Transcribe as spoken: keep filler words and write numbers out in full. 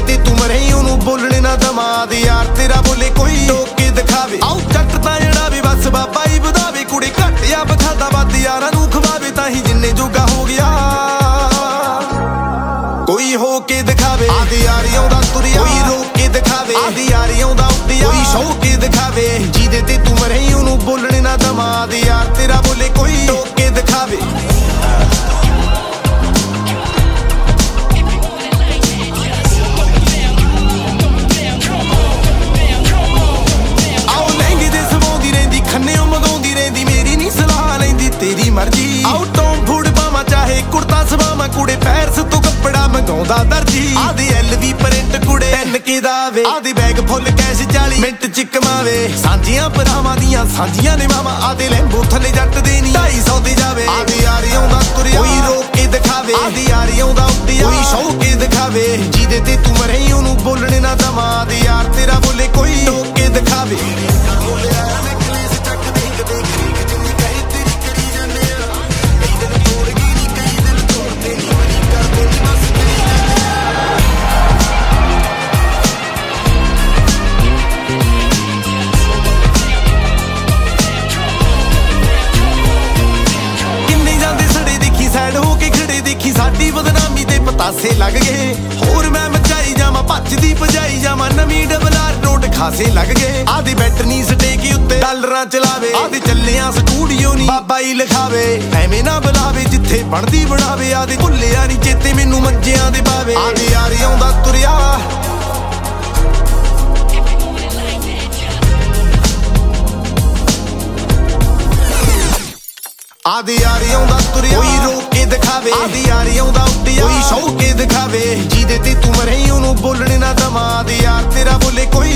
ਤੇ ਤੂੰ ਮਰੇ ਉਹਨੂੰ ਬੋਲਣੇ ਨਾ ਦਮਾਦ ਯਾਰ ਤੇਰਾ ਬੋਲੇ ਕੋਈ ਟੋਕ ਕੇ ਦਿਖਾਵੇ ਆਉ ਜੱਟ ਤਾਂ ਜਿਹੜਾ ਵੀ ਬਸ ਬਾਬਾ ਹੀ ਵਧਾਵੇ ਕੁੜੇ ਘੱਟ ਆ ਬਖਾਦਾ ਵੱਧ ਯਾਰਾਂ ਨੂੰ ਖਵਾਵੇ ਤਾਂ ਹੀ ਜਿੰਨੇ ਜੋਗਾ ਹੋ ਗਿਆ ਕੋਈ ਹੋ ਕੇ ਦਿਖਾਵੇ ਆਦੀ ਯਾਰੀ ਆਉਂਦਾ ਤੁਰਿਆ ਕੋਈ ਰੋਕ ਕੇ ਦਿਖਾਵੇ ਆਦੀ ਯਾਰੀ ਆਉਂਦਾ ਉੱਡਿਆ ਕੋਈ ਸ਼ੌਕ ਕੇ ਦਿਖਾਵੇ ਜਿਹਦੇ ਤੇ ਤੂੰ ਮਰੇ ਉਹਨੂੰ ਬੋਲਣੇ ਨਾ ਦਮਾਦ ਯਾਰ ਤੇਰਾ ਬੋਲੇ ਕੋਈ ਟੋਕ ਕੇ ਦਿਖਾਵੇ ਤੇਰੀ ਮਰਜ਼ੀ ਆਉ ਟੌਮ ਫੂਡ ਪਾਵਾਂ ਚਾਹੇ ਕੁੜਤਾ ਸਵਾਵਾਂ ਕੁੜੇ ਪੈਰਸ ਤੋਂ ਕੱਪੜਾ ਮੰਗਾਉਂਦਾ ਦਰਜੀ ਆਦੀ ਐਲ ਵੀ ਪ੍ਰਿੰਟ ਕੁੜੇ ਤਿੰਨ ਕੇ ਦਾਵੇ ਆਦੀ ਬੈਗ ਫੁੱਲ ਕੈਸ਼ ਚਾਲੀ ਮਿੰਟ ਚ ਕਮਾਵੇ ਸਾਂਝੀਆਂ ਭਰਾਵਾਂ ਦੀਆਂ ਸਾਂਝੀਆਂ ਨੇ ਮਾਵਾਂ ਆਦੇ ਲੈਂਬੋ ਥੱਲੇ ਜੱਟ ਦੇ ਨੀ ਢਾਈ ਸੌ ਤੇ ਜਾਵੇ ਆਦੀ ਯਾਰੀ ਆਉਂਦਾ ਤੁਰਿਆ ਕੋਈ ਰੋਕ ਕੇ ਦਿਖਾਵੇ ਆਦੀ ਯਾਰੀ ਆਉਂਦਾ ਉੱਡਿਆ ਕੋਈ ਸ਼ੌਕ ਕੇ ਦਿਖਾਵੇ ਜਿਹਦੇ ਤੇ ਤੂੰ ਮਰੇ ਉਹਨੂੰ ਬੋਲਣੇ ਨਾ ਦਮਾਦ ਯਾਰ ਤੇਰਾ ਬੋਲੇ ਕੋਈ ਟੋਕ ਕੇ ਦਿਖਾਵੇ ਸਾਡੀ ਬਦਨਾਮੀ ਦੇ ਪਤਾਸੇ ਲੱਗ ਗਏ ਹੋਰ ਮੈਂ ਮਚਾਈ ਜਾਵਾਂ ਭੱਜਦੀ ਭਜਾਈ ਜਾਵਾਂ ਨਵੀਂ ਡਬਲ ਆਰ ਨੋਟ ਖਾਸੇ ਲੱਗ ਗਏ ਆਦੀ ਬੈਟਨੀ ਸਟੇਕੀ ਉੱਤੇ ਡਾਲਰਾਂ ਚਲਾਵੇ ਆਦੀ ਚੱਲਿਆ ਸਟੂਡੀਓ ਨੀ ਬਾਬਾ ਹੀ ਲਿਖਾਵੇ ਐਵੇਂ ਨਾ ਬੁਲਾਵੇ ਜਿੱਥੇ ਬਣਦੀ ਬਣਾਵੇ ਆਦੀ ਭੁੱਲਿਆ ਨੀ ਚੇਤੇ ਮੈਨੂੰ ਮੰਜਿਆਂ ਦੇ ਬਾਵੇ ਆਦੀ ਯਾਰੀ ਆਉਂਦਾ ਤੁਰਿਆ ਆਦੀ ਯਾਰੀ ਆਉਂਦਾ ਤੁਰਿਆ ਕੋਈ ਰੋਕ ਕੇ ਦਿਖਾਵੇ ਆਦੀ ਯਾਰੀ ਆਉਂਦਾ ਉੱਡਿਆ ਕੋਈ ਸ਼ੌਕ ਕੇ ਦਿਖਾਵੇ ਜਿਹਦੇ ਤੇ ਤੂੰ ਮਰੇ ਉਹਨੂੰ ਬੋਲਣੇ ਨਾ ਦਮਾਦ ਯਾਰ ਤੇਰਾ ਬੋਲੇ ਕੋਈ